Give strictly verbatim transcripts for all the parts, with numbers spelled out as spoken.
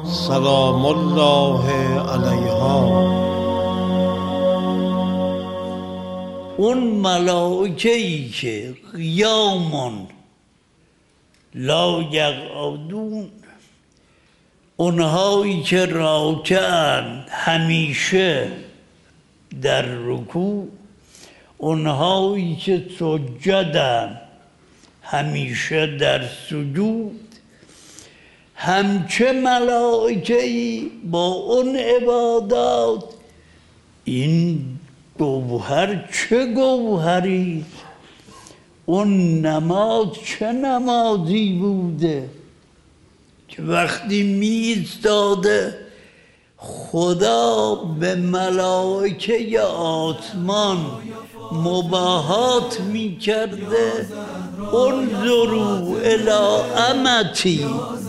سلام الله علیها. اون ملائکه‌ای که قیامون لا یقعدون، اونهایی که راکعن همیشه در رکوع، اونهایی که سجدن همیشه در سجود، همچه ملائکه‌ای با اون عبادات. این گوهر چه گوهری، اون نماز چه نمازی بوده که وقتی می ایستاده خدا به ملائکه آسمان مباهات می کرده. انظروا الی امتی،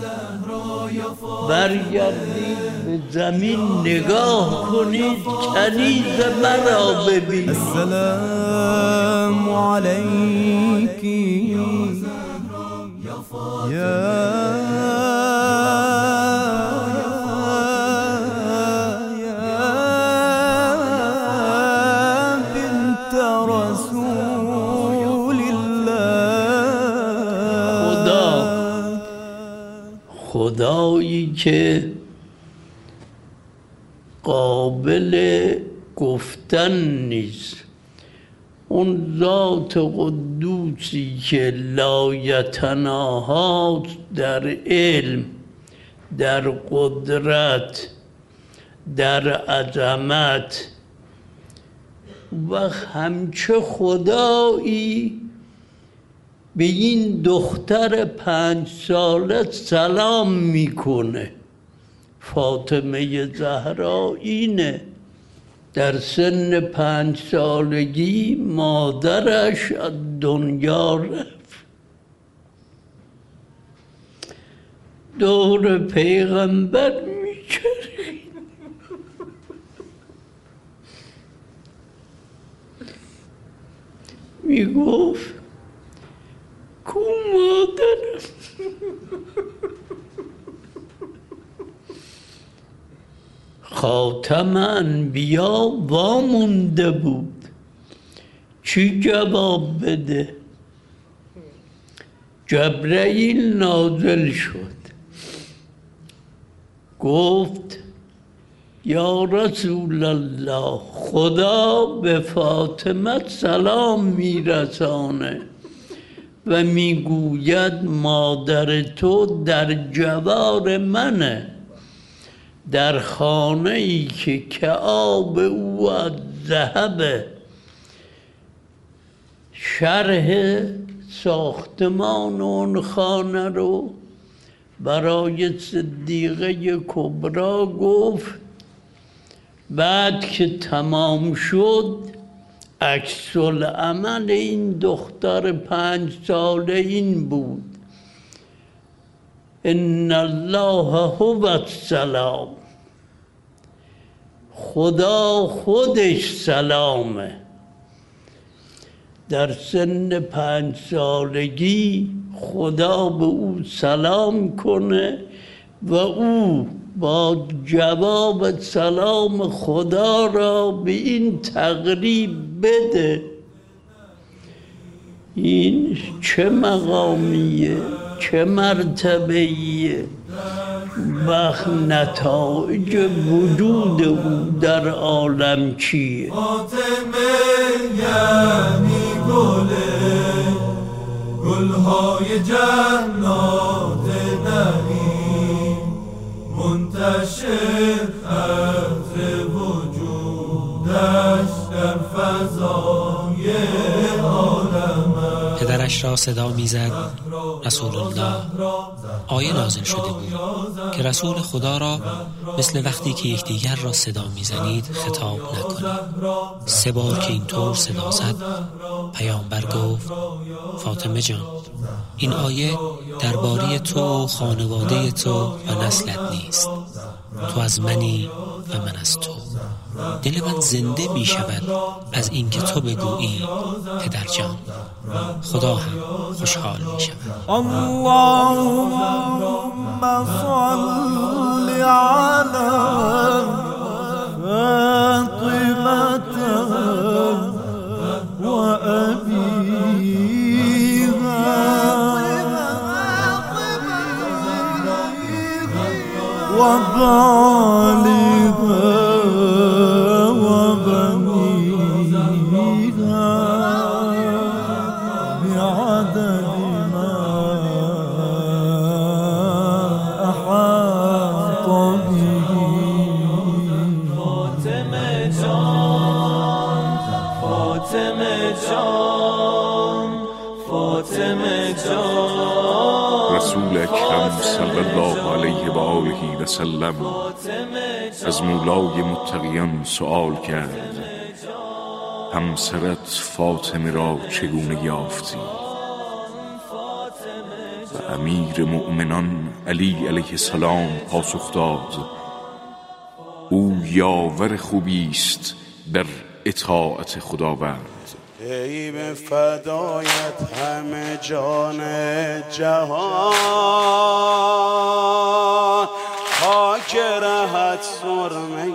برگردید به زمین نگاه کنید، کنیز مرا ببینید. السلام علیکی یا خدایی که قابل گفتن نیست، اون ذات قدوسی که لایتناهات در علم، در قدرت، در عظمت، و همچه خدایی به این دختر پنج ساله سلام میکنه. فاطمه زهرا اینه، در سن پنج سالگی مادرش از دنیا رفت. دور پیغمبر میچرخید، میگفت کو مادرم. خاتم انبیا وامونده بود، چی جواب بده؟ جبرئیل نازل شد، گفت یا رسول الله، خدا به فاطمه سلام میرسانه و میگوید مادر تو در جوار منه، در خانه ای که کعاب او از ذهبه. شرح ساختمان اون خانه رو برای صدیقه کبرا گفت. بعد که تمام شد عکس العمل این دختر پنج ساله این بود: ان الله هو السلام، خدا خودش سلامه. در سن پنج سالگی خدا به او سلام کنه و او با جواب سلام خدا را به این تقریب بده. این چه مقامیه، چه مرتبهیه. وقت نتایج وجود او در عالم چیه؟ فاطمه یعنی گله، گلهای جنات نعیم، منتشر عطر وجودش در فضای عالم. پدرش را صدا میزد رسول الله. آیه نازل شده بود که رسول خدا را مثل وقتی که یکدیگر را صدا میزنید خطاب نکنید. سه بار که اینطور صدا زد، پیامبر گفت فاطمه جان، این آیه درباره تو و خانواده تو و نسلت نیست. تو از منی و من از تو. دل من زنده می شود از اینکه تو بگویی پدر جان. خدا هم خوشحال می شود. اللهم صل على فاطمة وأبيها وبالغها وبنيها بعدد ما أحاط به. فاطمه جان فاطمه جان فاطمه جان رسول اکرم صلی الله علیه و آله و سلم از مولای متقیان سؤال کرد همسرت فاطمه را چگونه یافتی؟ و امیر مؤمنان علی علیه السلام پاسخ داد او یاور خوبی است در اطاعت خداوند. ای به فدایت همه جان جهان خاک رهت سرمه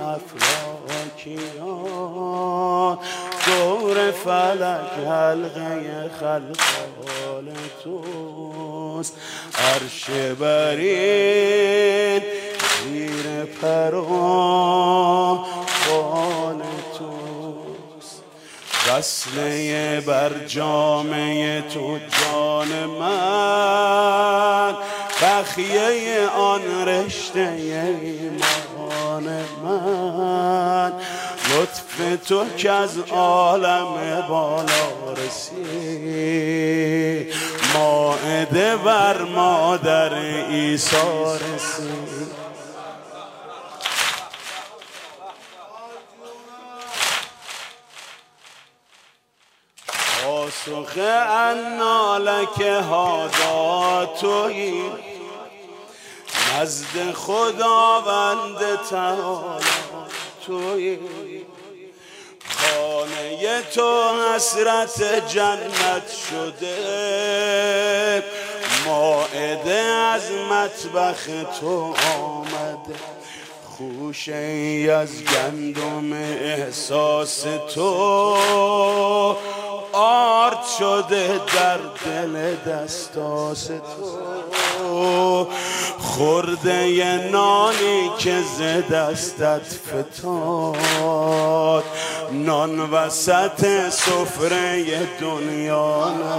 افلاکیان دور فلک حلقه خلقان توست عرش برین زیر پران توست وصله بر جامعه تو جان من بخیه آن رشته ایمان من لطف تو که از عالم بالا رسید مائده بر مادر عیسی رسید. پاسخ انا لک هذا تویی نزد خداوند تعالی تویی خانه تو حسرت جنت شده مائده از مطبخ تو آمده خوشه ای از گندم احساس تو آرد شده در دل دستاس تو خورده نانی که ز دستت فتاد نان وسط سفره دنیا نه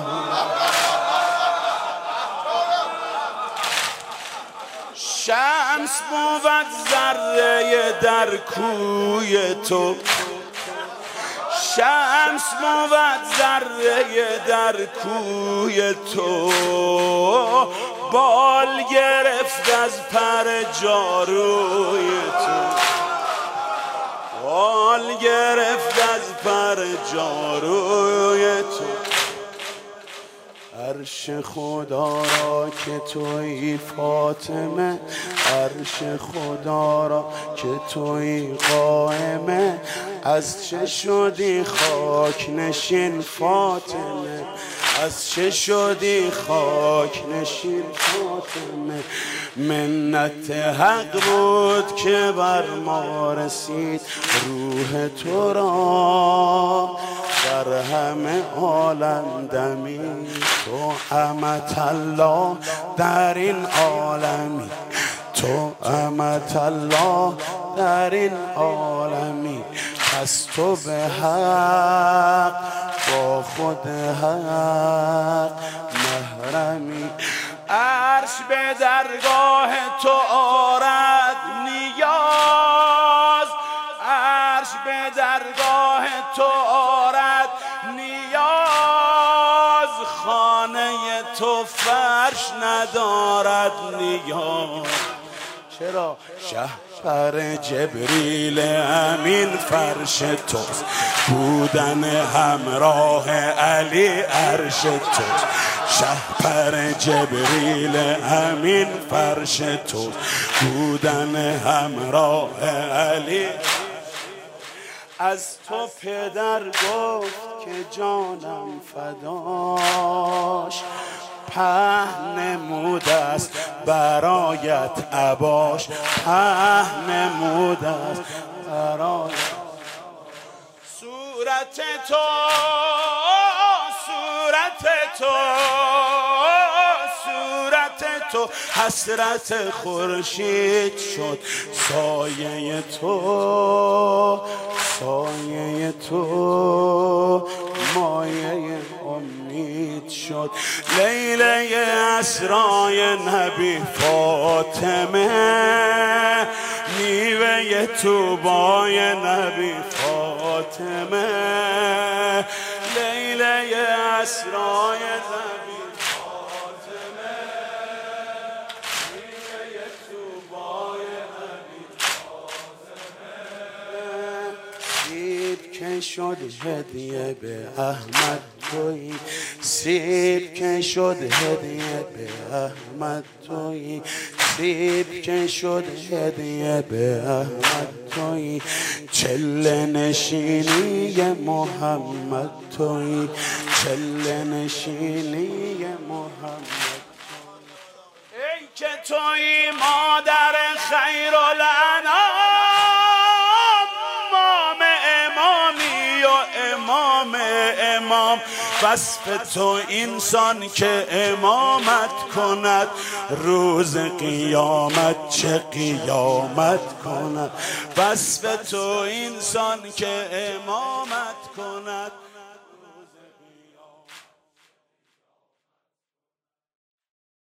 شمس بود ذره در کوی تو شمس بود ذره در کوی تو بال گرفت از پر جاروی تو بال گرفت از پر جاروی تو عرش خدا را که تویی فاطمه عرش خدا را که تویی قائمه از چه شدی خاک نشین فاطمه از چه شدی خاک نشین فاطمه منت حق بود که بر ما رسید روح تو را در همه عالم دمی تو امت الله در این عالمی تو امت الله در این عالمی پس تو به حق با خود حق محرمی عرش به درگاه تو آرد نیاز عرش به درگاه تو آرد نیاز خانه تو فرش ندارد نیاز چرا؟ شهپر جبریل امین فرش توست بودن همراه علی عرش توست شهپر جبریل امین فرش توست بودن همراه علی از تو پدر گفت که جانم فداش پهن نموده است برایت عباش، پهن نموده است برایت. صورت تو صورت تو صورت تو حسرت خورشید شد، سایه تو سایه تو مایه امید شد. لیله اسرای نبی فاطمه، میوه توبای نبی فاطمه، لیله اسرای نبی فاطمه، میوه توبای نبی فاطمه. سیب که شد هدیه به احمد تویی، سیب که شد هدیه به احمد تویی، سیب که شد هدیه به احمد تویی، چله نشینی محمد تویی، چله نشینی محمد. ای که تویی مادر خیرالانام، امام امامی و امام امام، وصف تو اینسان که امامت کند روز قیامت، چه قیامت کند. وصف تو اینسان که امامت کند